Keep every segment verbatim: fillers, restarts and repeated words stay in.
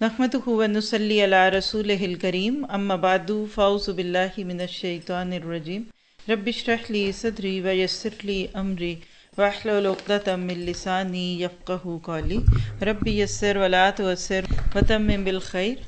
नहमदुहु व नुसल्ली अला रसूलिहिल करीम अम्मा बादु फ़ाउज़ु बिल्लाहि मिनश शैतानिर रजीम रब्बिश्रह ली सदरी व यस्सिर ली अमरी वहलुल उक़दतम मिन लिसानी यफ़क़हू क़ौली रब्बि यस्सिर व ला तुअस्सिर व तम्मिम बिल खैर।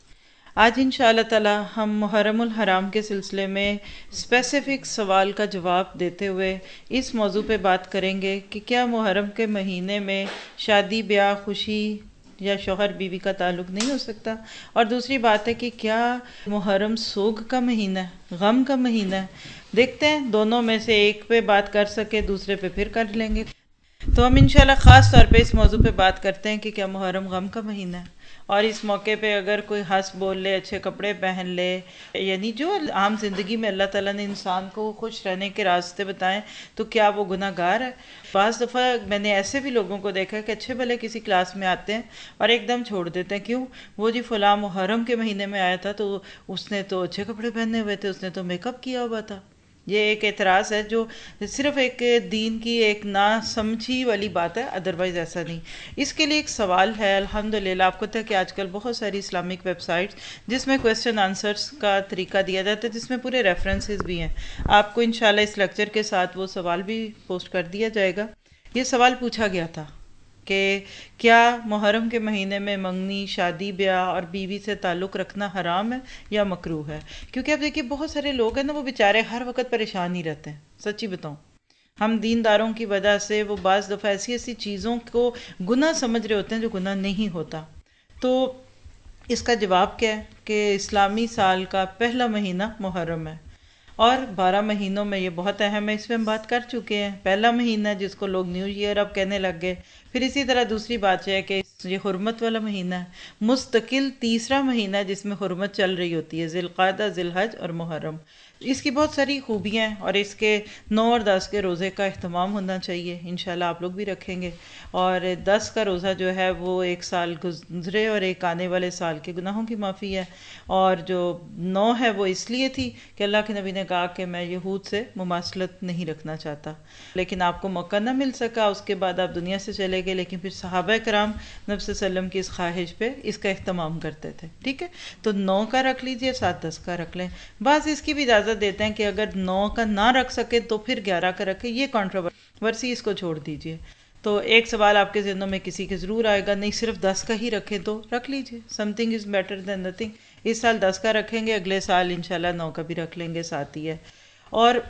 आज इंशाअल्लाह ताला हम मुहर्रमुल हराम के सिलसिले में स्पेसिफ़िक सवाल का जवाब देते हुए इस मौजू पे बात करेंगे कि क्या मुहर्रम के महीने में शादी ब्याह खुशी या शौहर बीवी का ताल्लुक़ नहीं हो सकता। और दूसरी बात है कि क्या मुहर्रम सोग का महीना है, गम का महीना है। देखते हैं दोनों में से एक पे बात कर सके दूसरे पे फिर कर लेंगे। तो हम इंशाल्लाह ख़ास तौर पे इस मौजू पे बात करते हैं कि क्या मुहर्रम गम का महीना है, और इस मौके पे अगर कोई हंस बोल ले, अच्छे कपड़े पहन ले, यानी जो आम ज़िंदगी में अल्लाह ताला ने इंसान को खुश रहने के रास्ते बताएं, तो क्या वो गुनाहगार है। बाज़ दफ़ा मैंने ऐसे भी लोगों को देखा है कि अच्छे भले किसी क्लास में आते हैं और एकदम छोड़ देते हैं। क्यों? वो जी फ़लाँ मुहर्रम के महीने में आया था तो उसने तो अच्छे कपड़े पहने हुए थे, उसने तो मेकअप किया हुआ था। ये एक एतराज़ है जो सिर्फ एक दीन की एक ना समझी वाली बात है, अदरवाइज़ ऐसा नहीं। इसके लिए एक सवाल है। अल्हम्दुलिल्लाह आपको पता है कि आजकल बहुत सारी इस्लामिक वेबसाइट्स जिसमें क्वेश्चन आंसर्स का तरीका दिया जाता है, जिसमें पूरे रेफरेंसेस भी हैं। आपको इंशाल्लाह इस लेक्चर के साथ वो सवाल भी पोस्ट कर दिया जाएगा। ये सवाल पूछा गया था कि क्या मुहर्रम के महीने में मंगनी, शादी ब्याह और बीवी से ताल्लुक़ रखना हराम है या मकरूह है। क्योंकि अब देखिए बहुत सारे लोग हैं ना, वो बेचारे हर वक्त परेशान ही रहते हैं। सच्ची बताऊं, हम दीनदारों की वजह से वो बाज़ दफ़ा ऐसी ऐसी चीज़ों को गुनाह समझ रहे होते हैं जो गुनाह नहीं होता। तो इसका जवाब क्या है कि इस्लामी साल का पहला महीना मुहर्रम है और बारह महीनों में ये बहुत अहम है। इस पर हम बात कर चुके हैं। पहला महीना जिसको लोग न्यू ईयर अब कहने लग गए। फिर इसी तरह दूसरी बात यह है कि ये हुर्मत वाला महीना है, मुस्तकिल तीसरा महीना है जिसमें हुर्मत चल रही होती है, ज़िलक़ादा, ज़िलहज और मुहर्रम। इसकी बहुत सारी खूबियाँ हैं और इसके नौ और दस के रोज़े का अहतमाम होना चाहिए। इंशाल्लाह आप लोग भी रखेंगे। और दस का रोज़ा जो है वो एक साल गुजरे और एक आने वाले साल के गुनाहों की माफ़ी है। और जो नौ है वो इसलिए थी कि अल्लाह के नबी ने कहा कि मैं यहूद से मुमासलत नहीं रखना चाहता, लेकिन आपको मौका ना मिल सका, उसके बाद आप दुनिया से चले गए। लेकिन फिर सहाबा कराम नबी सल्लम की इस ख्वाहिश पे इसका अहतमाम करते थे। ठीक है, तो नौ का रख लीजिए, सात दस का रख लें। बाज़ इसकी भी इजाज़त देते हैं कि अगर नौ का ना रख सके तो फिर ग्यारह का रखें। ये कॉन्ट्रोवर्सी, इसको छोड़ दीजिए। तो एक सवाल आपके ज़हनों में किसी के ज़रूर आएगा, नहीं सिर्फ दस का ही रखें, तो रख लीजिए। Something is better than nothing. इस साल दस का रखेंगे, अगले साल इंशाल्लाह नौ का भी रख लेंगे, साथ ही है। और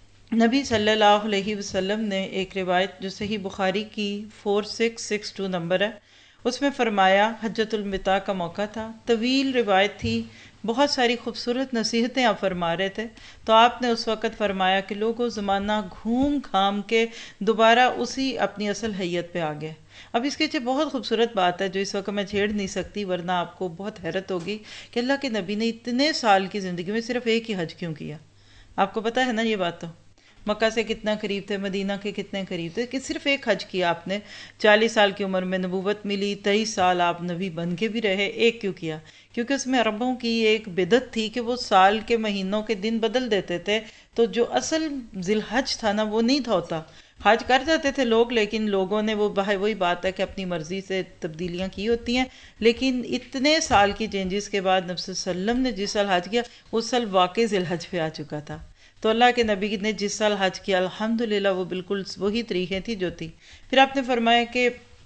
नबी सल्लल्लाहु अलैहि वसल्लम ने एक रिवायत जो सही बुखारी की four six six two number है, उसमें फरमाया, हज्जतुल विदा का मौका था, तवील रिवायत थी, बहुत सारी खूबसूरत नसीहतें आप फरमा रहे थे। तो आपने उस वक़्त फरमाया कि लोगों ज़माना घूम घाम के दोबारा उसी अपनी असल हैयत पे आ गए। अब इसके पीछे बहुत खूबसूरत बात है जो इस वक्त मैं छेड़ नहीं सकती, वरना आपको बहुत हैरत होगी कि अल्लाह के नबी ने इतने साल की ज़िंदगी में सिर्फ एक ही हज क्यों किया। आपको पता है ना ये बात। तो मक्का से कितना करीब थे, मदीना के कितने करीब थे, कि सिर्फ एक हज किया आपने। चालीस साल की उम्र में नबूवत मिली, तेईस साल आप नबी बन के भी रहे, एक क्यों किया? क्योंकि उसमें अरबों की एक बिदत थी कि वो साल के महीनों के दिन बदल देते थे। तो जो असल जिलहज था ना, वो नहीं था होता। हज कर जाते थे लोग, लेकिन लोगों ने वो भाई वही बात है कि अपनी मर्जी से तब्दीलियां की होती हैं। लेकिन इतने साल की चेंजेस के बाद नबी सल्लम ने जिस साल हज किया उस साल वाकई जिलहज पे आ चुका था। तो अल्लाह के नबी ने जिस साल हज किया अल्हम्दुलिल्लाह वो बिल्कुल वही तरीक़ें थी जो थी। फिर आपने फरमाया कि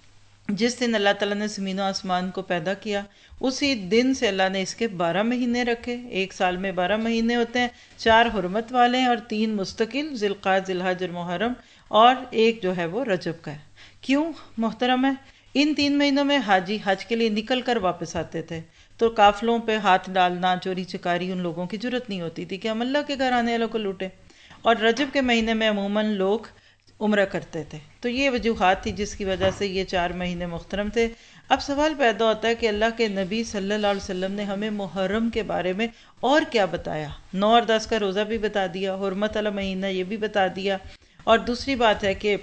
जिस दिन अल्लाह ताला ने ज़मीन आसमान को पैदा किया उसी दिन से अल्लाह ने इसके बारह महीने रखे। एक साल में बारह महीने होते हैं, चार हुर्मत वाले हैं और तीन मुस्तकिल, ज़िलक़ाद, ज़िलहज और मुहर्रम, और एक जो है वो रजब का है। क्यों मोहतरम है? इन तीन महीनों में हाजी हज के लिए निकल कर वापस आते थे, तो काफिलों पे हाथ डालना, चोरी चकारी उन लोगों की जरूरत नहीं होती थी कि हम अल्लाह के घर आने वालों को लूटें। और रजब के महीने में अमूमन लोग उम्र करते थे। तो ये वजूहात थी जिसकी वजह से ये चार महीने मुख्तरम थे। अब सवाल पैदा होता है कि अल्लाह के नबी सल्लल्लाहु अलैहि वसल्लम ने हमें मुहर्रम के बारे में और क्या बताया। नौ और दस का रोज़ा भी बता दिया, हुर्मत वाला महीना ये भी बता दिया, और दूसरी बात है कि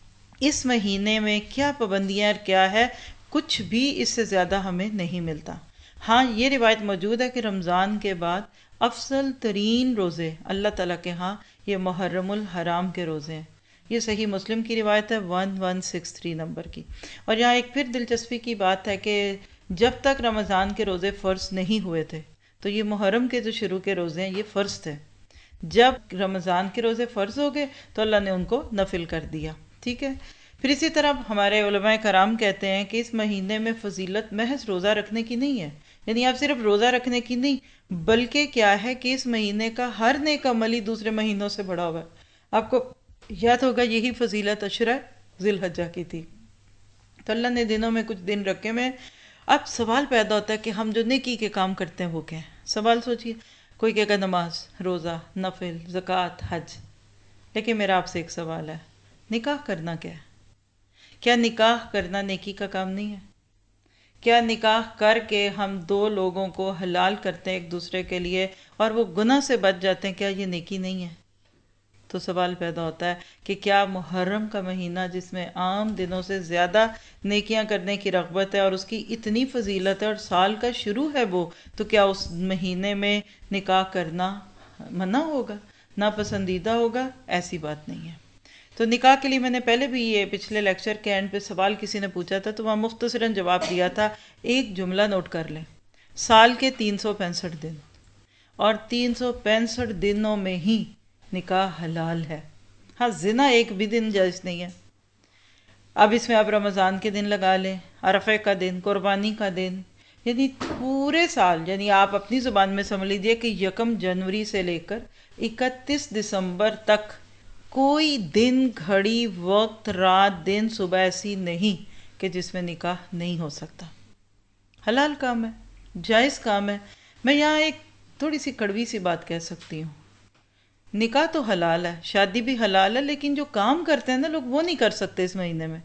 इस महीने में क्या पाबंदियाँ क्या है, कुछ भी इससे ज़्यादा हमें नहीं मिलता। हाँ, ये रिवायत मौजूद है कि रमज़ान के बाद अफसल तरीन रोज़े अल्लाह ताला के यहाँ ये मुहर्रमुल हराम के रोज़े हैं। ये सही मुस्लिम की रिवायत है one one six three number की। और यहाँ एक फिर दिलचस्पी की बात है कि جب تک رمضان کے روزے فرض نہیں ہوئے تھے. تو یہ محرم کے جو شروع کے روزے ہیں یہ فرض تھے. جب رمضان کے روزے فرض ہو گئے تو اللہ نے ان کو نفل کر دیا. ٹھیک ہے. پھر اسی طرح ہمارے علماء کرام کہتے ہیں کہ اس مہینے میں فضیلت محض روزہ رکھنے کی نہیں ہے. یعنی آپ صرف روزہ رکھنے کی نہیں بلکہ کیا ہے کہ اس مہینے کا ہر نیک عمل ہی دوسرے مہینوں سے بڑا ہوا ہے. آپ کو یاد ہوگا یہی فضیلت عشرہ ذی الحجہ کی تھی. تو اللہ نے دنوں میں کچھ دن رکھے میں. اب سوال پیدا ہوتا ہے کہ ہم جو نیکی کے کام کرتے ہیں وہ کیا ہیں. سوال سوچیے. کوئی کہے گا نماز، روزہ، نفل، زکوٰۃ، حج. لیکن میرا آپ سے ایک سوال ہے، نکاح کرنا کیا ہے؟ کیا نکاح کرنا نیکی کا کام نہیں ہے؟ کیا نکاح کر کے ہم دو لوگوں کو حلال کرتے ہیں ایک دوسرے کے لیے اور وہ گناہ سے بچ جاتے ہیں، کیا یہ نیکی نہیں ہے؟ تو سوال پیدا ہوتا ہے کہ کیا محرم کا مہینہ جس میں عام دنوں سے زیادہ نیکیاں کرنے کی رغبت ہے اور اس کی اتنی فضیلت ہے اور سال کا شروع ہے وہ، تو کیا اس مہینے میں نکاح کرنا منع ہوگا، ناپسندیدہ ہوگا؟ ایسی بات نہیں ہے. تو نکاح کے لیے میں نے پہلے بھی یہ پچھلے لیکچر کے اینڈ پہ سوال کسی نے پوچھا تھا تو وہاں مختصراً جواب دیا تھا. ایک جملہ نوٹ کر لیں، سال کے تین سو پینسٹھ دن اور تین سو پینسٹھ دنوں میں ہی نکاح حلال ہے. ہاں زنا ایک بھی دن جائز نہیں ہے. اب اس میں آپ رمضان کے دن لگا لیں، عرفے کا دن، قربانی کا دن، یعنی پورے سال، یعنی آپ اپنی زبان میں سمجھ لیجئے کہ یکم جنوری سے لے کر اکتیس دسمبر تک کوئی دن، گھڑی، وقت، رات، دن، صبح ایسی نہیں کہ جس میں نکاح نہیں ہو سکتا. حلال کام ہے، جائز کام ہے. میں یہاں ایک تھوڑی سی کڑوی سی بات کہہ سکتی ہوں. نکاح تو حلال ہے، شادی بھی حلال ہے، لیکن جو کام کرتے ہیں نا لوگ وہ نہیں کر سکتے اس مہینے میں.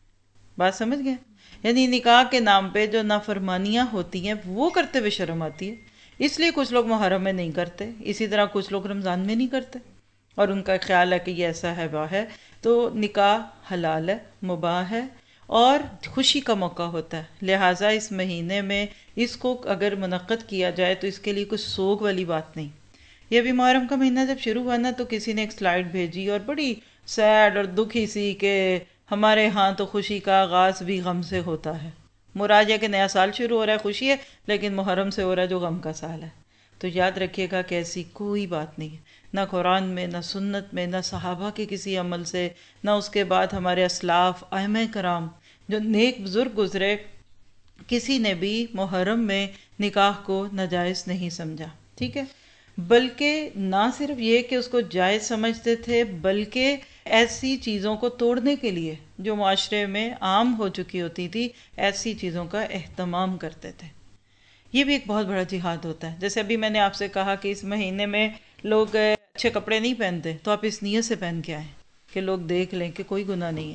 بات سمجھ گئے؟ یعنی نکاح کے نام پہ جو نافرمانیاں ہوتی ہیں وہ کرتے ہوئے شرم آتی ہے. اس لیے کچھ لوگ محرم میں نہیں کرتے، اسی طرح کچھ لوگ رمضان میں نہیں کرتے اور ان کا خیال ہے کہ یہ ایسا ہے وہ ہے. تو نکاح حلال ہے، مباح ہے اور خوشی کا موقع ہوتا ہے. لہٰذا اس مہینے میں اس کو اگر منعقد کیا جائے تو اس کے لیے کچھ سوگ والی بات نہیں. یہ ابھی محرم کا مہینہ جب شروع ہوا نا تو کسی نے ایک سلائیڈ بھیجی اور بڑی سیڈ اور دکھی سی کہ ہمارے ہاں تو خوشی کا آغاز بھی غم سے ہوتا ہے. مراد یہ کہ نیا سال شروع ہو رہا ہے، خوشی ہے، لیکن محرم سے ہو رہا ہے جو غم کا سال ہے. تو یاد رکھیے گا کہ ایسی کوئی بات نہیں ہے، نہ قرآن میں، نہ سنت میں، نہ صحابہ کے کسی عمل سے، نہ اس کے بعد ہمارے اسلاف ائمہ کرام جو نیک بزرگ گزرے، کسی نے بھی محرم میں نکاح کو ناجائز نہیں سمجھا. ٹھیک ہے. بلکہ نہ صرف یہ کہ اس کو جائز سمجھتے تھے بلکہ ایسی چیزوں کو توڑنے کے لیے جو معاشرے میں عام ہو چکی ہوتی تھی ایسی چیزوں کا اہتمام کرتے تھے. یہ بھی ایک بہت بڑا جہاد ہوتا ہے. جیسے ابھی میں نے آپ سے کہا کہ اس مہینے میں لوگ اچھے کپڑے نہیں پہنتے، تو آپ اس نیت سے پہن کے آئیں کہ لوگ دیکھ لیں کہ کوئی گناہ نہیں ہے.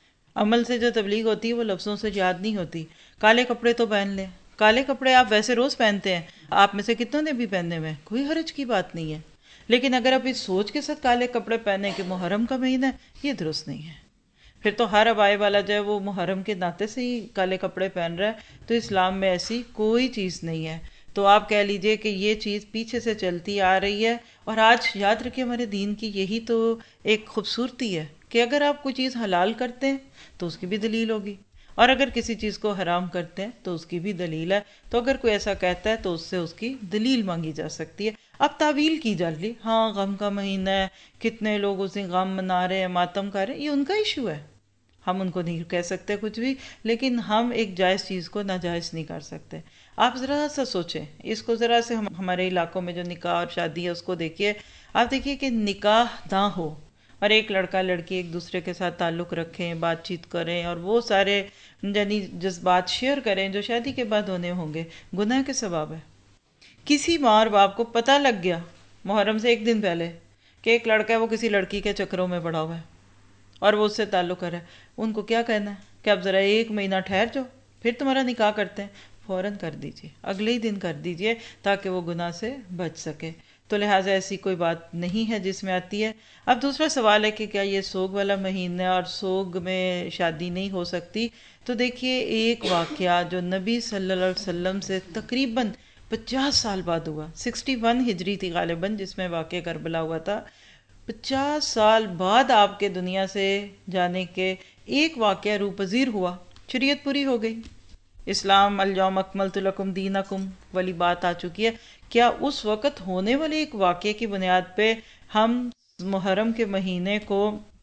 عمل سے جو تبلیغ ہوتی ہے وہ لفظوں سے یاد نہیں ہوتی. کالے کپڑے تو پہن لیں. کالے کپڑے آپ ویسے روز پہنتے ہیں، آپ میں سے کتنوں نے بھی پہنے ہوئے ہیں، کوئی حرج کی بات نہیں ہے. لیکن اگر آپ اس سوچ کے ساتھ کالے کپڑے پہنے کہ محرم کا مہینہ ہے، یہ درست نہیں ہے. پھر تو ہر ابائے والا جو ہے وہ محرم کے ناطے سے ہی کالے کپڑے پہن رہا ہے. تو اسلام میں ایسی کوئی چیز نہیں ہے. تو آپ کہہ لیجئے کہ یہ چیز پیچھے سے چلتی آ رہی ہے. اور آج یاد رکھیے ہمارے دین کی یہی تو ایک خوبصورتی ہے کہ اگر آپ کوئی چیز حلال کرتے ہیں تو اس کی بھی دلیل ہوگی، اور اگر کسی چیز کو حرام کرتے ہیں تو اس کی بھی دلیل ہے. تو اگر کوئی ایسا کہتا ہے تو اس سے اس کی دلیل مانگی جا سکتی ہے. اب تعویل کی جا رہی، ہاں غم کا مہینہ ہے، کتنے لوگ اس دن غم منا رہے ہیں، ماتم کر رہے ہیں، یہ ان کا ایشو ہے، ہم ان کو نہیں کہہ سکتے کچھ بھی. لیکن ہم ایک جائز چیز کو ناجائز نہیں کر سکتے. آپ ذرا سا سوچیں اس کو، ذرا سے ہم ہمارے علاقوں میں جو نکاح اور شادی ہے اس کو دیکھیے. آپ دیکھیے کہ نکاح نہ ہو اور ایک لڑکا لڑکی ایک دوسرے کے ساتھ تعلق رکھیں، بات چیت کریں اور وہ سارے یعنی جذبات شیئر کریں جو شادی کے بعد ہونے ہوں گے، گناہ کے ثواب ہے. کسی ماں اور باپ کو پتہ لگ گیا محرم سے ایک دن پہلے کہ ایک لڑکا ہے وہ کسی لڑکی کے چکروں میں پڑا ہوا ہے اور وہ اس سے تعلق کر رہا ہے، ان کو کیا کہنا ہے کہ اب ذرا ایک مہینہ ٹھہر جاؤ پھر تمہارا نکاح کرتے ہیں؟ فوراً کر دیجئے، اگلے ہی دن کر دیجئے تاکہ وہ گناہ سے بچ سکے. تو لہٰذا ایسی کوئی بات نہیں ہے جس میں آتی ہے. اب دوسرا سوال ہے کہ کیا یہ سوگ والا مہینہ اور سوگ میں شادی نہیں ہو سکتی؟ تو دیکھیے ایک واقعہ جو نبی صلی اللہ علیہ وسلم سے تقریباً پچاس سال بعد ہوا، سکسٹی ون ہجری تھی غالباً جس میں واقعہ کربلا ہوا تھا. پچاس سال بعد آپ کے دنیا سے جانے کے ایک واقعہ روپذیر ہوا، شریعت پوری ہو گئی. اسلام الیوم اکملت لکم دینکم والی بات آ چکی ہے، کیا اس وقت ہونے والے ایک واقعے کی بنیاد پہ ہم محرم کے مہینے کو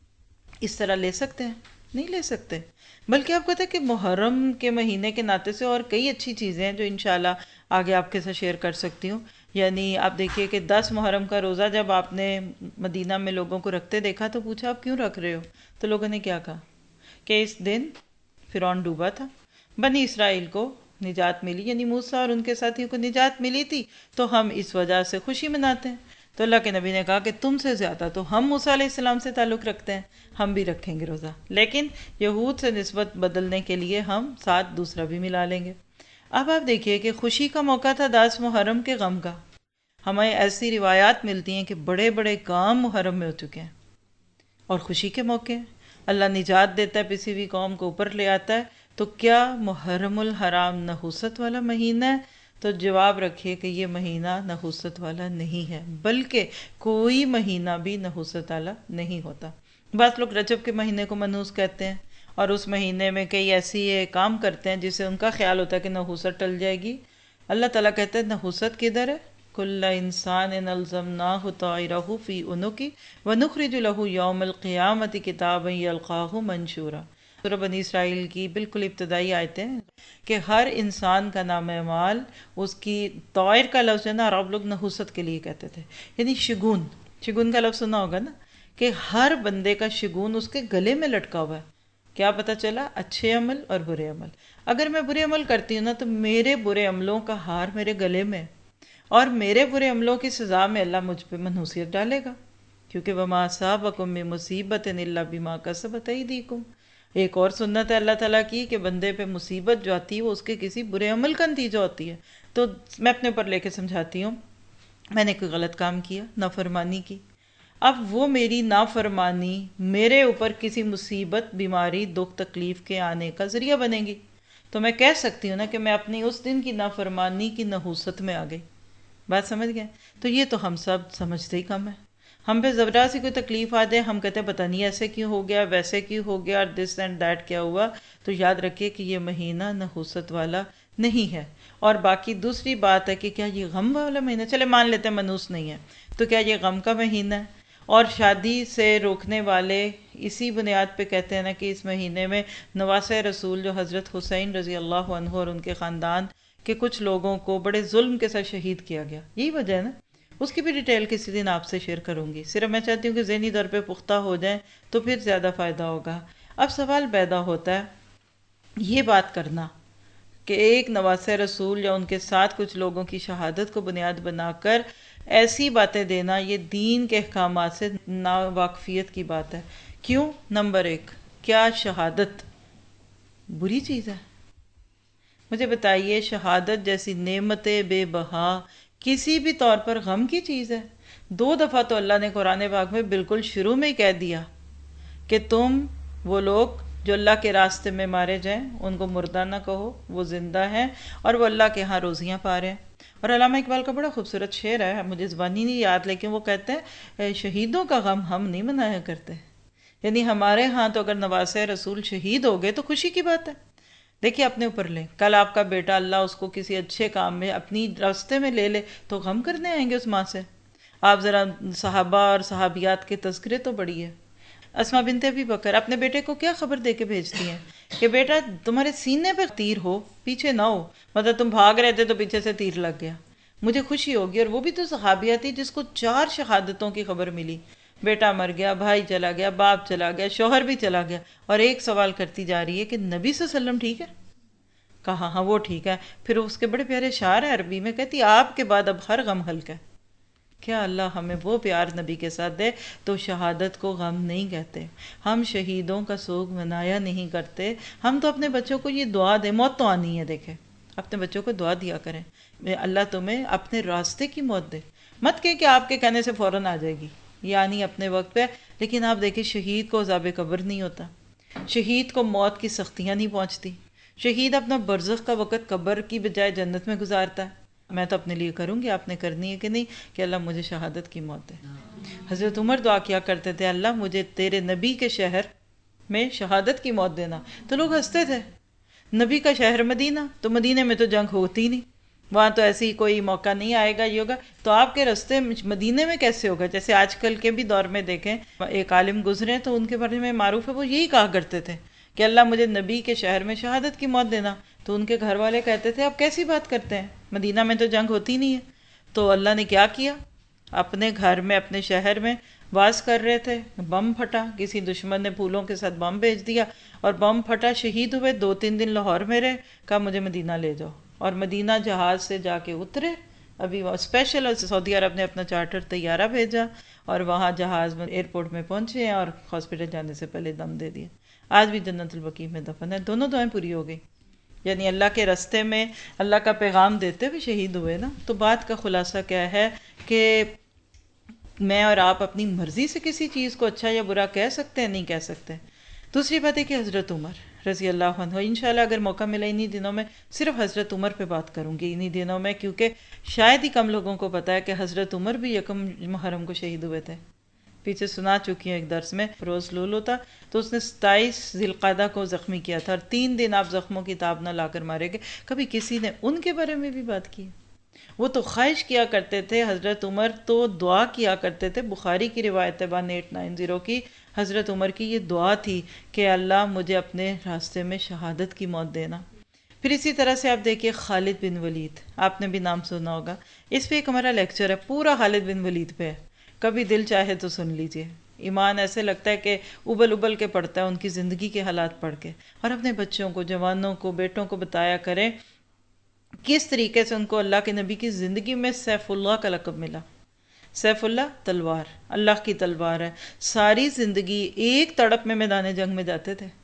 اس طرح لے سکتے ہیں؟ نہیں لے سکتے، بلکہ آپ کو پتہ ہے کہ محرم کے مہینے کے ناطے سے اور کئی اچھی چیزیں ہیں جو انشاءاللہ آگے آپ کے ساتھ شیئر کر سکتی ہوں. یعنی آپ دیکھیے کہ دس محرم کا روزہ جب آپ نے مدینہ میں لوگوں کو رکھتے دیکھا تو پوچھا آپ کیوں رکھ رہے ہو؟ تو لوگوں نے کیا کہا کہ اس دن فرعون ڈوبا تھا، بنی اسرائیل کو نجات ملی، یعنی موسیٰ اور ان کے ساتھیوں کو نجات ملی تھی، تو ہم اس وجہ سے خوشی مناتے ہیں. تو اللہ کے نبی نے کہا کہ تم سے زیادہ تو ہم موسیٰ علیہ السلام سے تعلق رکھتے ہیں، ہم بھی رکھیں گے روزہ، لیکن یہود سے نسبت بدلنے کے لیے ہم ساتھ دوسرا بھی ملا لیں گے. اب آپ دیکھیے کہ خوشی کا موقع تھا دس محرم کے غم کا. ہمیں ایسی روایات ملتی ہیں کہ بڑے بڑے کام محرم میں ہو چکے ہیں اور خوشی کے موقع ہیں. اللہ نجات دیتا ہے، کسی بھی قوم کو اوپر لے آتا ہے. تو کیا محرم الحرام نحوست والا مہینہ ہے؟ تو جواب رکھیے کہ یہ مہینہ نحوست والا نہیں ہے، بلکہ کوئی مہینہ بھی نحوست والا نہیں ہوتا. بعض لوگ رجب کے مہینے کو منحوس کہتے ہیں اور اس مہینے میں کئی ایسی کام کرتے ہیں جس سے ان کا خیال ہوتا ہے کہ نحوست ٹل جائے گی. اللہ تعالیٰ کہتے ہیں نحوست کدھر ہے؟ کل انسان الزمناہ طائرہ فی عنقہ ونخرج لہ یوم القیامۃ کتابا یلقاہ منشورا. سورہ بنی اسرائیل کی بالکل ابتدائی آیتیں کہ ہر انسان کا نام اعمال اس کی طائر کا لفظ ہے نا، عرب لوگ نحوست کے لیے کہتے تھے، یعنی شگون. شگون کا لفظ سنا ہوگا نا کہ ہر بندے کا شگون اس کے گلے میں لٹکا ہوا ہے. کیا پتہ چلا؟ اچھے عمل اور برے عمل. اگر میں برے عمل کرتی ہوں نا تو میرے برے عملوں کا ہار میرے گلے میں، اور میرے برے عملوں کی سزا میں اللہ مجھ پہ منحوسیت ڈالے گا، کیونکہ وما اصابکم من مصیبت الا بما کسبت ایدیکم. ایک اور سنت ہے اللہ تعالیٰ کی کہ بندے پہ مصیبت جو آتی ہے وہ اس کے کسی برے عمل کا نتیجہ ہوتی ہے. تو میں اپنے اوپر لے کے سمجھاتی ہوں، میں نے کوئی غلط کام کیا، نافرمانی کی، اب وہ میری نافرمانی میرے اوپر کسی مصیبت، بیماری، دکھ، تکلیف کے آنے کا ذریعہ بنے گی، تو میں کہہ سکتی ہوں نا کہ میں اپنی اس دن کی نافرمانی کی نحوست میں آ گئی. بات سمجھ گئے؟ تو یہ تو ہم سب سمجھتے ہی کم ہے. ہم پہ ذرا سی کوئی تکلیف آ جائے ہم کہتے ہیں پتہ نہیں ایسے کیوں ہو گیا، ویسے کیوں ہو گیا، دس اینڈ دیٹ کیا ہوا. تو یاد رکھیے کہ یہ مہینہ نحوست والا نہیں ہے. اور باقی دوسری بات ہے کہ کیا یہ غم والا مہینہ؟ چلے مان لیتے ہیں منحوس نہیں ہے، تو کیا یہ غم کا مہینہ ہے؟ اور شادی سے روکنے والے اسی بنیاد پہ کہتے ہیں نا کہ اس مہینے میں نواسہ رسول جو حضرت حسین رضی اللہ عنہ اور ان کے خاندان کے کچھ لوگوں کو بڑے ظلم کے ساتھ شہید کیا گیا. یہی وجہ ہے نا. اس کی بھی ڈیٹیل کسی دن آپ سے شیئر کروں گی. صرف میں چاہتی ہوں کہ ذہنی طور پہ پختہ ہو جائیں تو پھر زیادہ فائدہ ہوگا. اب سوال پیدا ہوتا ہے یہ بات کرنا کہ ایک نواسہ رسول یا ان کے ساتھ کچھ لوگوں کی شہادت کو بنیاد بنا کر ایسی باتیں دینا، یہ دین کے احکامات سے ناواقفیت کی بات ہے. کیوں؟ نمبر ایک، کیا شہادت بری چیز ہے؟ مجھے بتائیے، شہادت جیسی نعمت بے بہا کسی بھی طور پر غم کی چیز ہے؟ دو دفعہ تو اللہ نے قرآن پاک میں بالکل شروع میں ہی کہہ دیا کہ تم وہ لوگ جو اللہ کے راستے میں مارے جائیں ان کو مردہ نہ کہو، وہ زندہ ہیں اور وہ اللہ کے ہاں روزیاں پا رہے ہیں. اور علامہ اقبال کا بڑا خوبصورت شعر ہے، مجھے زبانی نہیں یاد، لیکن وہ کہتے ہیں شہیدوں کا غم ہم نہیں منایا کرتے. یعنی ہمارے ہاں تو اگر نواسہ رسول شہید ہو گئے تو خوشی کی بات ہے. دیکھیے اپنے اوپر لیں، کل آپ کا بیٹا اللہ اس کو کسی اچھے کام میں اپنی راستے میں لے لے تو غم کرنے آئیں گے اس ماں سے. آپ ذرا صحابہ اور صحابیات کے تذکرے تو بڑی ہے. اسماء بنت ابی بکر اپنے بیٹے کو کیا خبر دے کے بھیجتی ہیں کہ بیٹا تمہارے سینے پہ تیر ہو، پیچھے نہ ہو، مطلب تم بھاگ رہے تھے تو پیچھے سے تیر لگ گیا، مجھے خوشی ہوگی. اور وہ بھی تو صحابیہ تھی جس کو چار شہادتوں کی خبر ملی. بیٹا مر گیا، بھائی چلا گیا، باپ چلا گیا، شوہر بھی چلا گیا، اور ایک سوال کرتی جا رہی ہے کہ نبی صلی اللہ علیہ وسلم ٹھیک ہے؟ کہا ہاں وہ ٹھیک ہے. پھر اس کے بڑے پیارے اشعار ہیں عربی میں، کہتی آپ کے بعد اب ہر غم ہلکا ہے. کیا اللہ ہمیں وہ پیار نبی کے ساتھ دے. تو شہادت کو غم نہیں کہتے، ہم شہیدوں کا سوگ منایا نہیں کرتے. ہم تو اپنے بچوں کو یہ دعا دیں، موت تو آنی ہے، دیکھیں اپنے بچوں کو دعا دیا کریں اللہ تمہیں اپنے راستے کی موت دے. مت کہ کہ آپ کے کہنے سے فوراً آ جائے گی، یعنی اپنے وقت پہ. لیکن آپ دیکھیں شہید کو عذاب قبر نہیں ہوتا، شہید کو موت کی سختیاں نہیں پہنچتی، شہید اپنا برزخ کا وقت قبر کی بجائے جنت میں گزارتا ہے. میں تو اپنے لیے کروں گی، آپ نے کرنی ہے کہ نہیں کہ اللہ مجھے شہادت کی موت دے. حضرت عمر دعا کیا کرتے تھے اللہ مجھے تیرے نبی کے شہر میں شہادت کی موت دینا. تو لوگ ہنستے تھے. نبی کا شہر مدینہ، تو مدینے میں تو جنگ ہوتی نہیں، وہاں تو ایسی کوئی موقع نہیں آئے گا یہ ہوگا، تو آپ کے رستے مدینے میں کیسے ہوگا؟ جیسے آج کل کے بھی دور میں دیکھیں، ایک عالم گزرے تو ان کے بارے میں معروف ہے وہ یہی کہا کرتے تھے کہ اللہ مجھے نبی کے شہر میں شہادت کی موت دینا، تو ان کے گھر والے کہتے تھے آپ کیسی بات کرتے ہیں، مدینہ میں تو جنگ ہوتی نہیں ہے۔ تو اللہ نے کیا کیا، اپنے گھر میں اپنے شہر میں واز کر رہے تھے، بم پھٹا، کسی دشمن نے پھولوں کے ساتھ بم بھیج دیا اور بم پھٹا، شہید ہوئے، دو تین دن لاہور میں رہے، کہا مجھے مدینہ لے جاؤ، اور مدینہ جہاز سے جا کے اترے، ابھی وہ اسپیشل سعودی عرب نے اپنا چارٹر طیارہ بھیجا اور وہاں جہاز میں ایئرپورٹ میں پہنچے اور ہاسپٹل جانے سے پہلے دم دے دیا، آج بھی جنت البقیع میں دفن ہے۔ دونوں دعائیں پوری ہو گئی، یعنی اللہ کے رستے میں اللہ کا پیغام دیتے ہوئے شہید ہوئے نا۔ تو بات کا خلاصہ کیا ہے کہ میں اور آپ اپنی مرضی سے کسی چیز کو اچھا یا برا کہہ سکتے ہیں؟ نہیں کہہ سکتے۔ دوسری بات ہے کہ حضرت عمر رضی اللہ عنہ، انشاءاللہ اگر موقع ملا انہی دنوں میں صرف حضرت عمر پہ بات کروں گی انہی دنوں میں، کیونکہ شاید ہی کم لوگوں کو پتا ہے کہ حضرت عمر بھی یکم محرم کو شہید ہوئے تھے۔ پیچھے سنا چکی ہوں ایک درس میں، فروز لولو تھا تو اس نے ستائیس ذی القعدہ کو زخمی کیا تھا، اور تین دن آپ زخموں کی تاب نہ لا کر مارے گئے۔ کبھی کسی نے ان کے بارے میں بھی بات کی؟ وہ تو خواہش کیا کرتے تھے، حضرت عمر تو دعا کیا کرتے تھے، بخاری کی روایت ہے ون ایٹ نائن زیرو کی، حضرت عمر کی یہ دعا تھی کہ اللہ مجھے اپنے راستے میں شہادت کی موت دینا۔ پھر اسی طرح سے آپ دیکھیے خالد بن ولید، آپ نے بھی نام سنا ہوگا، اس پہ ایک ہمارا لیکچر ہے پورا خالد بن ولید پہ ہے، کبھی دل چاہے تو سن لیجئے۔ ایمان ایسے لگتا ہے کہ ابل ابل کے پڑتا ہے ان کی زندگی کے حالات پڑھ کے، اور اپنے بچوں کو، جوانوں کو، بیٹوں کو بتایا کریں کس طریقے سے ان کو اللہ کے نبی کی زندگی میں سیف اللہ کا لقب ملا۔ سیف اللہ تلوار، اللہ کی تلوار ہے، ساری زندگی ایک تڑپ میں میدان جنگ میں جاتے تھے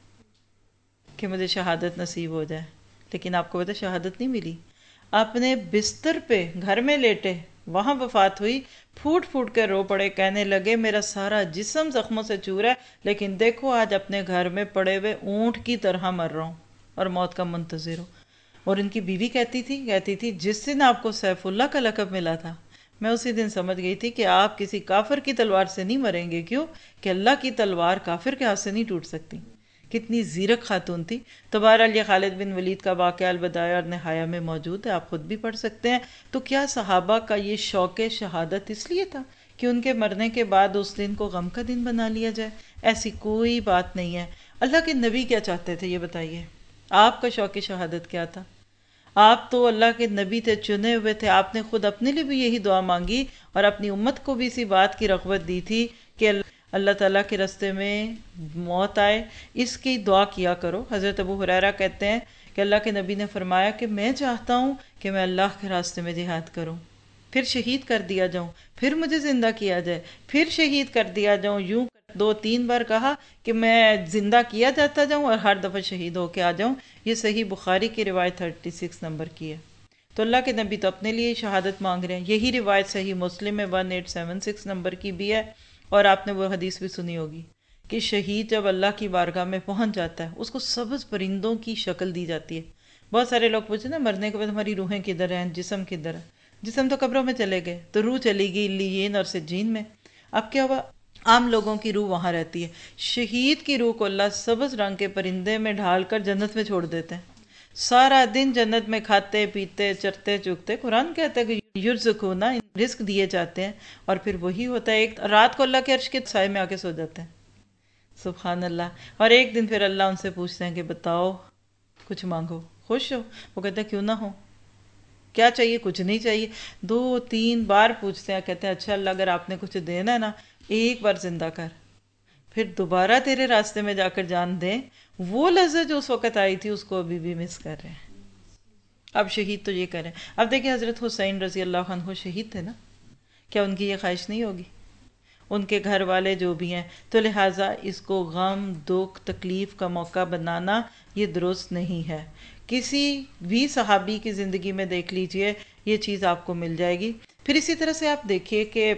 کہ مجھے شہادت نصیب ہو جائے، لیکن آپ کو پتہ شہادت نہیں ملی، اپنے بستر پہ گھر میں لیٹے وہاں وفات ہوئی، پھوٹ پھوٹ کے رو پڑے، کہنے لگے میرا سارا جسم زخموں سے چور ہے، لیکن دیکھو آج اپنے گھر میں پڑے ہوئے اونٹ کی طرح مر رہا ہوں اور موت کا منتظر ہوں۔ اور ان کی بیوی کہتی تھی کہتی تھی جس دن آپ کو سیف اللہ کا لقب ملا تھا میں اسی دن سمجھ گئی تھی کہ آپ کسی کافر کی تلوار سے نہیں مریں گے، کیوں کہ اللہ کی تلوار کافر کے ہاتھ سے نہیں ٹوٹ سکتی۔ کتنی زیرک خاتون تھی۔ تو بہرحال یہ خالد بن ولید کا واقعہ البدایہ اور نہایہ میں موجود ہے، آپ خود بھی پڑھ سکتے ہیں۔ تو کیا صحابہ کا یہ شوق شہادت اس لیے تھا کہ ان کے مرنے کے بعد اس دن کو غم کا دن بنا لیا جائے؟ ایسی کوئی بات نہیں ہے۔ اللہ کے نبی کیا چاہتے تھے یہ بتائیے، آپ کا شوق شہادت کیا تھا؟ آپ تو اللہ کے نبی تھے، چنے ہوئے تھے، آپ نے خود اپنے لیے بھی یہی دعا مانگی اور اپنی امت کو بھی اسی بات کی رغبت دی تھی کہ اللہ تعالیٰ کے راستے میں موت آئے، اس کی دعا کیا کرو۔ حضرت ابو ہریرہ کہتے ہیں کہ اللہ کے نبی نے فرمایا کہ میں چاہتا ہوں کہ میں اللہ کے راستے میں جہاد کروں، پھر شہید کر دیا جاؤں، پھر مجھے زندہ کیا جائے، پھر شہید کر دیا جاؤں، یوں دو تین بار کہا کہ میں زندہ کیا جاتا جاؤں اور ہر دفعہ شہید ہو کے آ جاؤں۔ یہ صحیح بخاری کی روایت تھرٹی سکس نمبر کی ہے۔ تو اللہ کے نبی تو اپنے لیے شہادت مانگ رہے ہیں، یہی روایت صحیح مسلم میں one eight seven six number کی بھی ہے، اور آپ نے وہ حدیث بھی سنی ہوگی کہ شہید جب اللہ کی بارگاہ میں پہنچ جاتا ہے اس کو سبز پرندوں کی شکل دی جاتی ہے۔ بہت سارے لوگ پوچھتے نا مرنے کے بعد ہماری روحیں کدھر ہیں، جسم کدھر ہے؟ جسم تو قبروں میں چلے گئے، تو روح چلی گئی علیین اور سجین میں۔ اب کیا ہوا، عام لوگوں کی روح وہاں رہتی ہے، شہید کی روح کو اللہ سبز رنگ کے پرندے میں ڈھال کر جنت میں چھوڑ دیتے ہیں، سارا دن جنت میں کھاتے پیتے چرتے چگتے۔ قرآن کہتا ہے کہ یرزقون، رزق دیے جاتے ہیں، اور پھر وہی ہوتا ہے ایک رات کو اللہ کے عرش کے سائے میں آ کے سو جاتے ہیں، سبحان اللہ، اور ایک دن پھر اللہ ان سے پوچھتے ہیں کہ بتاؤ کچھ مانگو، خوش ہو؟ وہ کہتے ہیں کیوں نہ ہو، کیا چاہیے؟ کچھ نہیں چاہیے۔ دو تین بار پوچھتے ہیں، کہتے ہیں اچھا اللہ اگر آپ نے کچھ دینا ہے نا ایک بار زندہ کر، پھر دوبارہ تیرے راستے میں جا کر جان دیں، وہ لذت جو اس وقت آئی تھی اس کو ابھی بھی مس کر رہے ہیں۔ اب شہید تو یہ کریں۔ اب دیکھیں حضرت حسین رضی اللہ عنہ شہید تھے نا، کیا ان کی یہ خواہش نہیں ہوگی؟ ان کے گھر والے جو بھی ہیں، تو لہٰذا اس کو غم دکھ تکلیف کا موقع بنانا یہ درست نہیں ہے۔ کسی بھی صحابی کی زندگی میں دیکھ لیجئے یہ چیز آپ کو مل جائے گی۔ پھر اسی طرح سے آپ دیکھیے کہ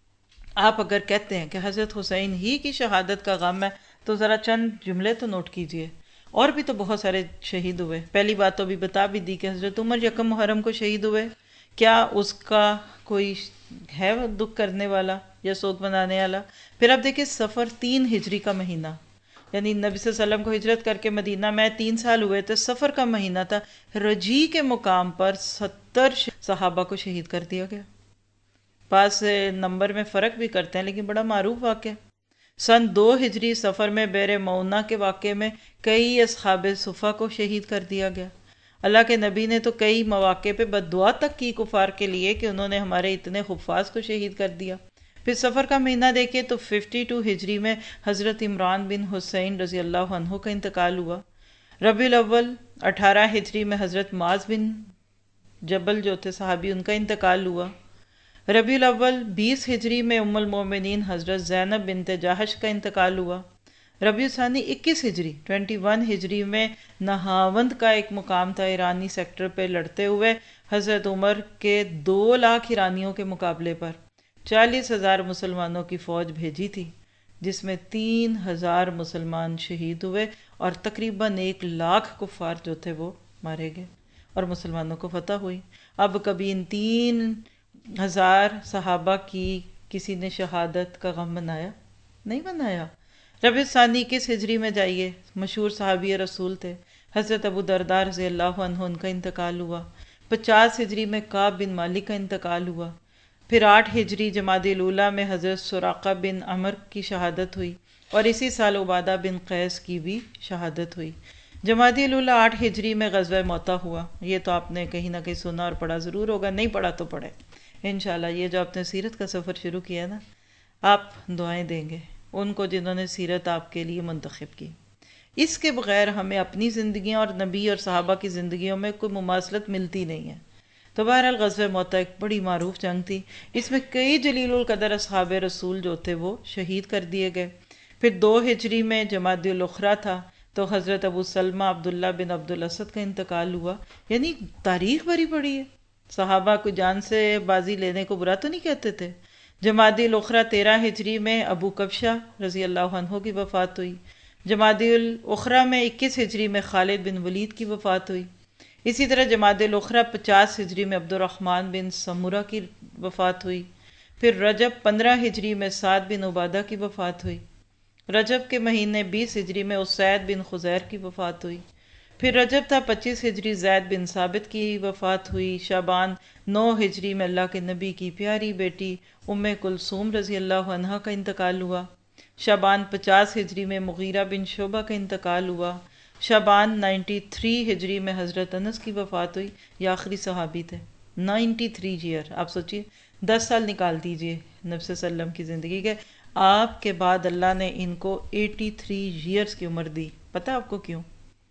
آپ اگر کہتے ہیں کہ حضرت حسین ہی کی شہادت کا غم ہے تو ذرا چند جملے تو نوٹ کیجئے، اور بھی تو بہت سارے شہید ہوئے۔ پہلی بات تو بھی بتا بھی دی کہ حضرت عمر یکم محرم کو شہید ہوئے، کیا اس کا کوئی ہے دکھ کرنے والا یا سوگ منانے والا؟ پھر آپ دیکھیں سفر تین ہجری کا مہینہ، یعنی نبی صلی اللہ علیہ وسلم کو ہجرت کر کے مدینہ میں تین سال ہوئے تھے، سفر کا مہینہ تھا، رجی کے مقام پر ستر صحابہ کو شہید کر دیا گیا۔ پاس نمبر میں فرق بھی کرتے ہیں لیکن بڑا معروف واقعہ۔ سن دو ہجری سفر میں بیر معونہ کے واقعے میں کئی اصحاب صفہ کو شہید کر دیا گیا۔ اللہ کے نبی نے تو کئی مواقع پہ بد دعا تک کی کفار کے لیے کہ انہوں نے ہمارے اتنے حفاظ کو شہید کر دیا۔ پھر سفر کا مہینہ دیکھیں تو ففٹی ٹو ہجری میں حضرت عمران بن حسین رضی اللہ عنہ کا انتقال ہوا۔ ربیع الاول اٹھارہ ہجری میں حضرت معاذ بن جبل جو تھے صحابی، ان کا انتقال ہوا۔ ربیع الاول بیس ہجری میں ام المومنین حضرت زینب بنت جاحش کا انتقال ہوا۔ ربیع ثانی اکیس ہجری ٹوینٹی ون ہجری میں نہاوند کا ایک مقام تھا، ایرانی سیکٹر پہ لڑتے ہوئے حضرت عمر کے دو لاکھ ایرانیوں کے مقابلے پر چالیس ہزار مسلمانوں کی فوج بھیجی تھی، جس میں تین ہزار مسلمان شہید ہوئے اور تقریباً ایک لاکھ کفار جو تھے وہ مارے گئے اور مسلمانوں کو فتح ہوئی۔ اب کبھی ان تین ہزار صحابہ کی کسی نے شہادت کا غم منایا؟ نہیں منایا۔ ربیع ثانی کس ہجری میں جائیے، مشہور صحابی رسول تھے حضرت ابو درداء رضی اللہ عنہ، ان کا انتقال ہوا۔ پچاس ہجری میں کعب بن مالک کا انتقال ہوا۔ پھر آٹھ ہجری جمادی الاولیٰ میں حضرت سراقہ بن عمر کی شہادت ہوئی اور اسی سال عبادہ بن قیس کی بھی شہادت ہوئی۔ جمادی الاولیٰ آٹھ ہجری میں غزوہ موطا ہوا۔ یہ تو آپ نے کہیں نہ کہیں سنا اور پڑھا ضرور ہوگا، نہیں پڑھا تو پڑھے انشاءاللہ۔ یہ جو آپ نے سیرت کا سفر شروع کیا نا، آپ دعائیں دیں گے ان کو جنہوں نے سیرت آپ کے لیے منتخب کی۔ اس کے بغیر ہمیں اپنی زندگیاں اور نبی اور صحابہ کی زندگیوں میں کوئی مماثلت ملتی نہیں ہے۔ تو بہرحال غزوہ موطا ایک بڑی معروف جنگ تھی، اس میں کئی جلیل القدر اصحاب رسول جو تھے وہ شہید کر دیے گئے۔ پھر دو ہجری میں جمادی الاخری تھا تو حضرت ابو سلمہ عبداللہ بن عبد الاسد کا انتقال ہوا۔ یعنی تاریخ بڑی بڑی ہے، صحابہ کو جان سے بازی لینے کو برا تو نہیں کہتے تھے۔ جمادی الاخری تیرہ ہجری میں ابو کبشہ رضی اللہ عنہ کی وفات ہوئی۔ جمادی الاخری میں اکیس ہجری میں خالد بن ولید کی وفات ہوئی۔ اسی طرح جمادی الاخری پچاس ہجری میں عبد الرحمن بن سمورہ کی وفات ہوئی۔ پھر رجب پندرہ ہجری میں سعد بن عبادہ کی وفات ہوئی۔ رجب کے مہینے بیس ہجری میں اسید بن خزیر کی وفات ہوئی۔ پھر رجب تھا پچیس ہجری زید بن ثابت کی وفات ہوئی۔ شعبان نو ہجری میں اللہ کے نبی کی پیاری بیٹی ام کلثوم رضی اللہ عنہا کا انتقال ہوا۔ شعبان پچاس ہجری میں مغیرہ بن شعبہ کا انتقال ہوا۔ شعبان نائنٹی تھری ہجری میں حضرت انس کی وفات ہوئی، یہ آخری صحابی تھے۔ نائنٹی تھری ایئر، آپ سوچئے دس سال نکال دیجئے نبی صلی اللہ علیہ وسلم کی زندگی کے، آپ کے بعد اللہ نے ان کو ایٹی تھری ایئرز کی عمر دی۔ پتہ آپ کو کیوں؟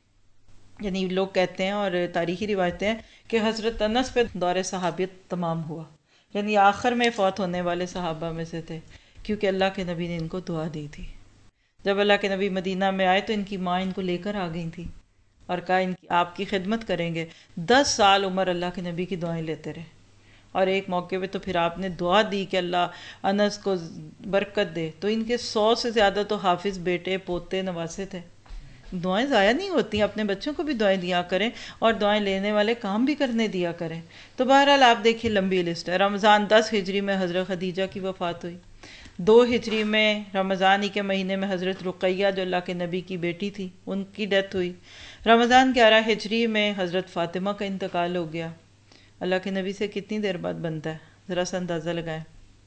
یعنی لوگ کہتے ہیں اور تاریخی روایتیں ہیں کہ حضرت انس پہ دور صحابیت تمام ہوا، یعنی آخر میں فوت ہونے والے صحابہ میں سے تھے، کیونکہ اللہ کے نبی نے ان کو دعا دی تھی۔ جب اللہ کے نبی مدینہ میں آئے تو ان کی ماں ان کو لے کر آ گئی تھی اور کہا ان کی آپ کی خدمت کریں گے۔ دس سال عمر اللہ کے نبی کی دعائیں لیتے رہے، اور ایک موقع پہ تو پھر آپ نے دعا دی کہ اللہ انس کو برکت دے، تو ان کے سو سے زیادہ تو حافظ بیٹے پوتے نواسے تھے۔ دعائیں ضائع نہیں ہوتی، اپنے بچوں کو بھی دعائیں دیا کریں اور دعائیں لینے والے کام بھی کرنے دیا کریں۔ تو بہرحال آپ دیکھیں لمبی لسٹ ہے۔ رمضان دس ہجری میں حضرت خدیجہ کی وفات ہوئی۔ دو ہجری میں رمضان ہی کے مہینے میں حضرت رقیہ جو اللہ کے نبی کی بیٹی تھی ان کی ڈیتھ ہوئی۔ رمضان گیارہ ہجری میں حضرت فاطمہ کا انتقال ہو گیا۔ اللہ کے نبی سے کتنی دیر بعد بنتا ہے ذرا سا اندازہ لگائیں؟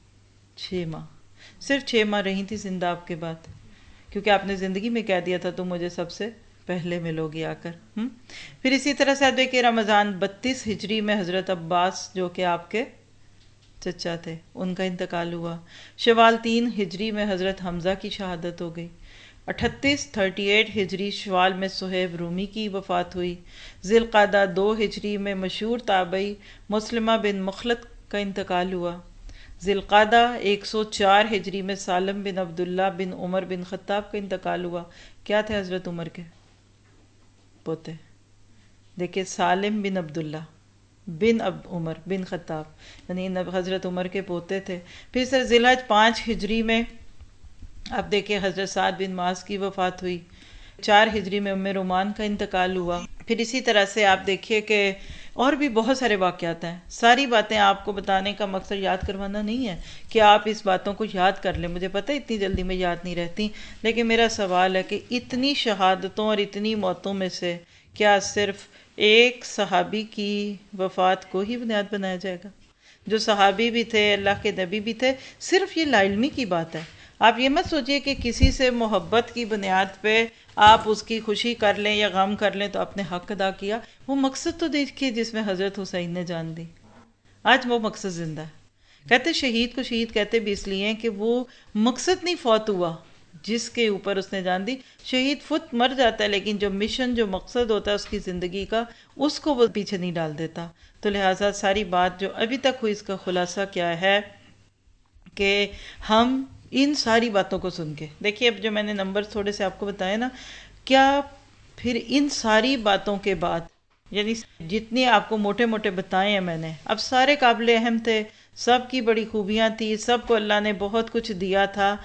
چھ ماہ، صرف چھ ماہ رہی تھی زندہ آپ کے بعد، کیونکہ آپ نے زندگی میں کہہ دیا تھا تم مجھے سب سے پہلے ملوگی آ کر۔ ہم پھر اسی طرح سے دیکھیں رمضان بتیس ہجری میں حضرت عباس جو کہ آپ کے چچا تھے ان کا انتقال ہوا۔ شوال تین ہجری میں حضرت حمزہ کی شہادت ہو گئی۔ اٹھتیس تھرٹی ایٹ ہجری شوال میں صہیب رومی کی وفات ہوئی۔ ذی القعدہ دو ہجری میں مشہور تابعی مسلمہ بن مخلد کا انتقال ہوا۔ ذی القعدہ ایک سو چار ہجری میں سالم بن عبداللہ بن عمر بن خطاب کا انتقال ہوا۔ کیا تھے حضرت عمر کے پوتے؟ دیکھیں سالم بن عبداللہ بن اب عمر بن خطاب، یعنی حضرت عمر کے پوتے تھے۔ پھر سر ذی الحج پانچ ہجری میں اب دیکھیں حضرت سعد بن معاذ کی وفات ہوئی۔ چار ہجری میں ام رومان کا انتقال ہوا۔ پھر اسی طرح سے آپ دیکھیے کہ اور بھی بہت سارے واقعات ہیں. ساری باتیں آپ کو بتانے کا مقصد یاد کروانا نہیں ہے کہ آپ اس باتوں کو یاد کر لیں. مجھے پتہ ہے اتنی جلدی میں یاد نہیں رہتی، لیکن میرا سوال ہے کہ اتنی شہادتوں اور اتنی موتوں میں سے کیا صرف ایک صحابی کی وفات کو ہی بنیاد بنایا جائے گا؟ جو صحابی بھی تھے، اللہ کے نبی بھی تھے. صرف یہ لا علمی کی بات ہے. آپ یہ مت سوچئے کہ کسی سے محبت کی بنیاد پہ آپ اس کی خوشی کر لیں یا غم کر لیں تو آپ نے حق ادا کیا. وہ مقصد تو دیکھیے جس میں حضرت حسین نے جان دی. آج وہ مقصد زندہ ہے. کہتے شہید کو شہید کہتے بھی اس لیے ہیں کہ وہ مقصد نہیں فوت ہوا جس کے اوپر اس نے جان دی. شہید فت مر جاتا ہے، لیکن جو مشن، جو مقصد ہوتا ہے اس کی زندگی کا، اس کو وہ پیچھے نہیں ڈال دیتا. تو لہٰذا ساری بات جو ابھی تک ہوئی، اس کا خلاصہ کیا ہے کہ ہم ان ساری باتوں کو سن کے دیکھیے. اب جو میں نے نمبر تھوڑے سے آپ کو بتائے نا، کیا پھر ان ساری باتوں کے بعد، یعنی جتنی آپ کو موٹے موٹے بتائے ہیں میں نے، اب سارے قابل اہم تھے، سب کی بڑی خوبیاں تھی، سب کو اللہ نے بہت کچھ دیا تھا.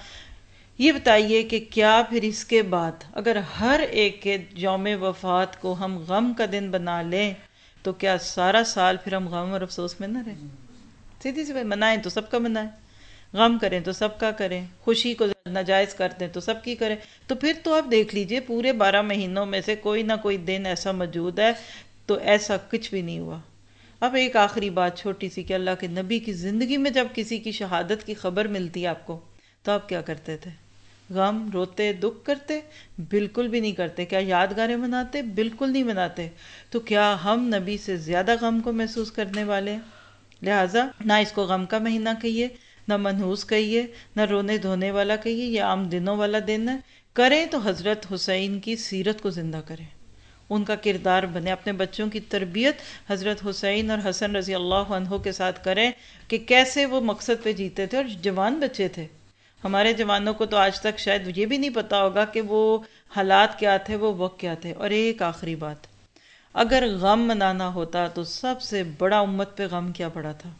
یہ بتائیے کہ کیا پھر اس کے بعد اگر ہر ایک کے یوم وفات کو ہم غم کا دن بنا لیں تو کیا سارا سال پھر ہم غم اور افسوس میں نہ رہیں؟ سیدھی سی بات، منائیں تو سب کا منائیں، غم کریں تو سب کا کریں، خوشی کو ناجائز کر دیں تو سب کی کریں. تو پھر تو آپ دیکھ لیجئے پورے بارہ مہینوں میں سے کوئی نہ کوئی دن ایسا موجود ہے. تو ایسا کچھ بھی نہیں ہوا. اب ایک آخری بات چھوٹی سی کہ اللہ کے نبی کی زندگی میں جب کسی کی شہادت کی خبر ملتی ہے آپ کو، تو آپ کیا کرتے تھے؟ غم روتے، دکھ کرتے؟ بالکل بھی نہیں کرتے. کیا یادگاریں مناتے؟ بالکل نہیں مناتے. تو کیا ہم نبی سے زیادہ غم کو محسوس کرنے والے ہیں؟ لہٰذا نہ اس کو غم کا مہینہ کہیے، نہ منحوس کہیے، نہ رونے دھونے والا کہیے. یہ عام دنوں والا دن ہے. کریں تو حضرت حسین کی سیرت کو زندہ کریں، ان کا کردار بنے. اپنے بچوں کی تربیت حضرت حسین اور حسن رضی اللہ عنہ کے ساتھ کریں کہ کیسے وہ مقصد پہ جیتے تھے. اور جوان بچے تھے. ہمارے جوانوں کو تو آج تک شاید یہ بھی نہیں پتا ہوگا کہ وہ حالات کیا تھے، وہ وقت کیا تھے. اور ایک آخری بات، اگر غم منانا ہوتا تو سب سے بڑا امت پہ غم کیا پڑا تھا؟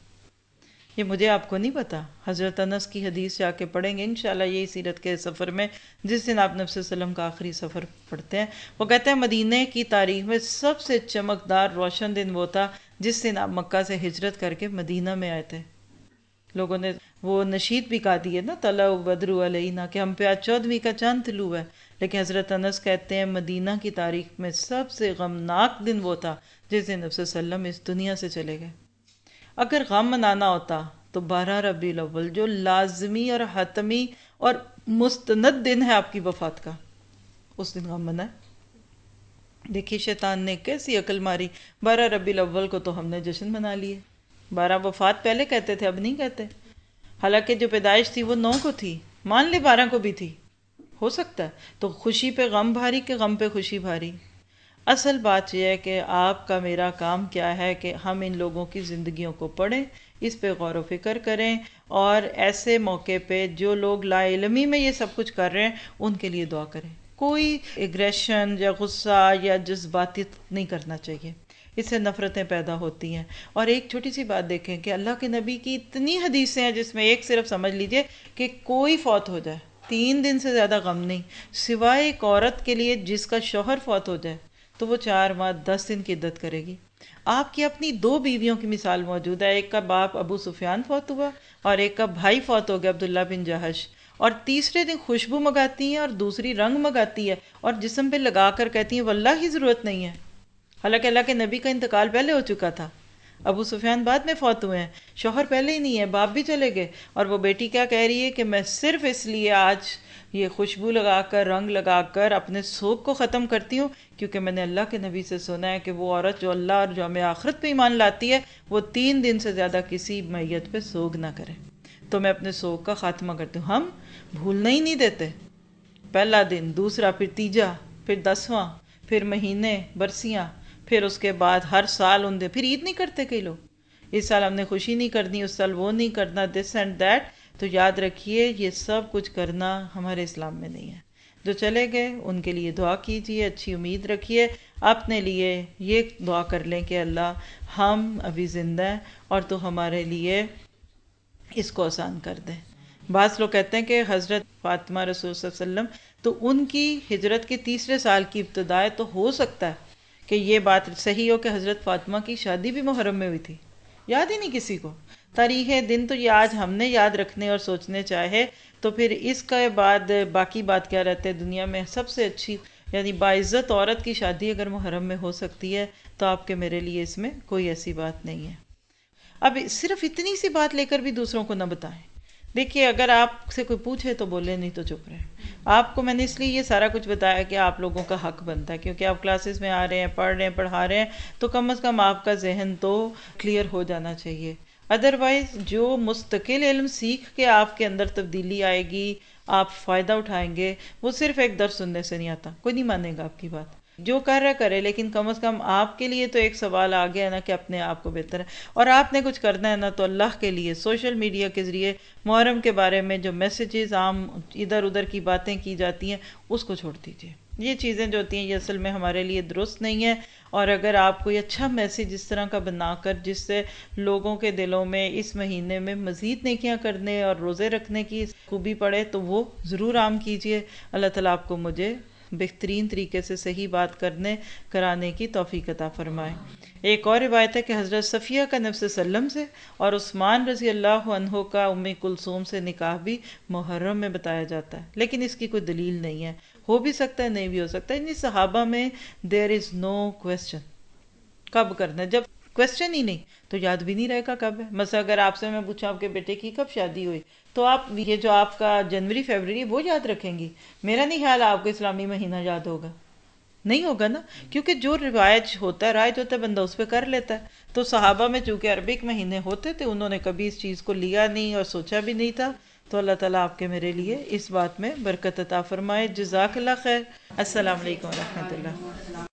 یہ مجھے آپ کو نہیں پتا. حضرت انس کی حدیث جا کے پڑھیں گے انشاءاللہ یہی سیرت کے سفر میں، جس دن آپ نبی صلی اللہ علیہ وسلم کا آخری سفر پڑھتے ہیں. وہ کہتے ہیں مدینہ کی تاریخ میں سب سے چمکدار روشن دن وہ تھا جس دن آپ مکہ سے ہجرت کر کے مدینہ میں آئے تھے. لوگوں نے وہ نشید بھی کہا دی ہے نا، طلع بدر علینا، کہ ہم پہ آج چودھویں کا چاند طلوع ہے. لیکن حضرت انس کہتے ہیں مدینہ کی تاریخ میں سب سے غمناک دن وہ تھا جس دن نبی صلی اللہ علیہ وسلم اس دنیا سے چلے گئے. اگر غم منانا ہوتا تو بارہ ربیع الاول جو لازمی اور حتمی اور مستند دن ہے آپ کی وفات کا، اس دن غم منائے. دیکھیے شیطان نے کیسی عقل ماری. بارہ ربیع الاول کو تو ہم نے جشن منا لیے. بارہ وفات پہلے کہتے تھے، اب نہیں کہتے. حالانکہ جو پیدائش تھی وہ نو کو تھی، مان لے بارہ کو بھی تھی. ہو سکتا ہے تو خوشی پہ غم بھاری کہ غم پہ خوشی بھاری. اصل بات یہ ہے کہ آپ کا میرا کام کیا ہے کہ ہم ان لوگوں کی زندگیوں کو پڑھیں، اس پہ غور و فکر کریں، اور ایسے موقع پہ جو لوگ لا علمی میں یہ سب کچھ کر رہے ہیں ان کے لیے دعا کریں. کوئی ایگریشن یا غصہ یا جذباتی نہیں کرنا چاہیے، اس سے نفرتیں پیدا ہوتی ہیں. اور ایک چھوٹی سی بات دیکھیں کہ اللہ کے نبی کی اتنی حدیثیں ہیں جس میں ایک صرف سمجھ لیجئے کہ کوئی فوت ہو جائے تین دن سے زیادہ غم نہیں، سوائے ایک عورت کے لیے جس کا شوہر فوت ہو جائے تو وہ چار ماہ دس دن کی عدت کرے گی. آپ کی اپنی دو بیویوں کی مثال موجود ہے. ایک کا باپ ابو سفیان فوت ہوا اور ایک کا بھائی فوت ہو گیا عبداللہ بن جہش، اور تیسرے دن خوشبو منگاتی ہیں اور دوسری رنگ منگاتی ہے اور جسم پہ لگا کر کہتی ہیں واللہ ہی ضرورت نہیں ہے. حالانکہ اللہ کے نبی کا انتقال پہلے ہو چکا تھا، ابو سفیان بعد میں فوت ہوئے ہیں، شوہر پہلے ہی نہیں ہے، باپ بھی چلے گئے. اور وہ بیٹی کیا کہہ رہی ہے کہ میں صرف اس لیے آج یہ خوشبو لگا کر، رنگ لگا کر اپنے سوگ کو ختم کرتی ہوں کیونکہ میں نے اللہ کے نبی سے سنا ہے کہ وہ عورت جو اللہ اور یوم آخرت پہ ایمان لاتی ہے وہ تین دن سے زیادہ کسی میت پہ سوگ نہ کرے. تو میں اپنے سوگ کا خاتمہ کرتی ہوں. ہم بھولنا ہی نہیں دیتے. پہلا دن، دوسرا، پھر تیجا، پھر دسواں، پھر مہینے، برسیاں، پھر اس کے بعد ہر سال ان دن. پھر عید نہیں کرتے کئی لوگ، اس سال ہم نے خوشی نہیں کرنی، اس سال وہ نہیں کرنا، دس اینڈ دیٹ. تو یاد رکھیے یہ سب کچھ کرنا ہمارے اسلام میں نہیں ہے. جو چلے گئے ان کے لیے دعا کیجیے، اچھی امید رکھیے. اپنے لیے یہ دعا کر لیں کہ اللہ ہم ابھی زندہ ہیں اور تو ہمارے لیے اس کو آسان کر دیں. بعض لوگ کہتے ہیں کہ حضرت فاطمہ رسول صلی اللہ علیہ وسلم تو ان کی ہجرت کے تیسرے سال کی ابتدا ہے، تو ہو سکتا ہے کہ یہ بات صحیح ہو کہ حضرت فاطمہ کی شادی بھی محرم میں ہوئی تھی، یاد ہی نہیں کسی کو۔ تاریخ دن تو یہ آج ہم نے یاد رکھنے اور سوچنے چاہے تو پھر اس کے بعد باقی بات کیا رہتے ہیں؟ دنیا میں سب سے اچھی یعنی باعزت عورت کی شادی اگر محرم میں ہو سکتی ہے تو آپ کے میرے لیے اس میں کوئی ایسی بات نہیں ہے۔ اب صرف اتنی سی بات لے کر بھی دوسروں کو نہ بتائیں۔ دیکھیے اگر آپ سے کوئی پوچھے تو بولے، نہیں تو چپ رہے۔ آپ کو میں نے اس لیے یہ سارا کچھ بتایا کہ آپ لوگوں کا حق بنتا ہے، کیونکہ آپ کلاسز میں آ رہے ہیں، پڑھ رہے ہیں، پڑھا رہے ہیں، تو کم از کم آپ کا ذہن تو کلیئر ہو جانا چاہیے۔ ادروائز جو مستقل علم سیکھ کے آپ کے اندر تبدیلی آئے گی، آپ فائدہ اٹھائیں گے، وہ صرف ایک درس سننے سے نہیں آتا، کوئی نہیں مانے گا آپ کی بات۔ جو کر رہا کرے، لیکن کم از کم آپ کے لیے تو ایک سوال آ گیا نا کہ اپنے آپ کو بہتر ہے، اور آپ نے کچھ کرنا ہے نا تو اللہ کے لیے سوشل میڈیا کے ذریعے محرم کے بارے میں جو میسیجز عام ادھر ادھر کی باتیں کی جاتی ہیں اس کو چھوڑ دیجیے۔ یہ چیزیں جو ہوتی ہیں یہ اصل میں ہمارے لیے درست نہیں ہے، اور اگر آپ کوئی اچھا میسیج اس طرح کا بنا کر جس سے لوگوں کے دلوں میں اس مہینے میں مزید نیکیاں کرنے اور روزے رکھنے کی خوبی پڑے تو وہ ضرور عام کیجیے۔ اللہ تعالیٰ آپ کو مجھے بہترین طریقے سے صحیح بات کرنے کرانے کی توفیق عطا فرمائے۔ ایک اور روایت ہے کہ حضرت صفیہ کا نبی صلی اللہ علیہ وسلم سے اور عثمان رضی اللہ عنہ کا ام کلثوم سے نکاح بھی محرم میں بتایا جاتا ہے، لیکن اس کی کوئی دلیل نہیں ہے، ہو بھی سکتا ہے نہیں بھی ہو سکتا۔ ان صحابہ میں دیر از نو کوسچن کب کرنا ہے، جب کوسچن ہی نہیں تو یاد بھی نہیں رہے گا کب ہے۔ مثلا اگر آپ سے میں پوچھا آپ کے بیٹے کی کب شادی ہوئی تو آپ یہ جو آپ کا جنوری فیبرری وہ یاد رکھیں گی، میرا نہیں خیال آپ کو اسلامی مہینہ یاد ہوگا، نہیں ہوگا نا، کیونکہ جو روایت ہوتا ہے رائج ہوتا ہے بندہ اس پہ کر لیتا ہے۔ تو صحابہ میں چونکہ عربک مہینے ہوتے تھے انہوں نے کبھی اس چیز کو لیا نہیں اور سوچا بھی نہیں تھا، تو اللہ تعالیٰ آپ کے میرے لیے اس بات میں برکت عطا فرمائے۔ جزاک اللہ خیر۔ السلام علیکم ورحمۃ اللہ۔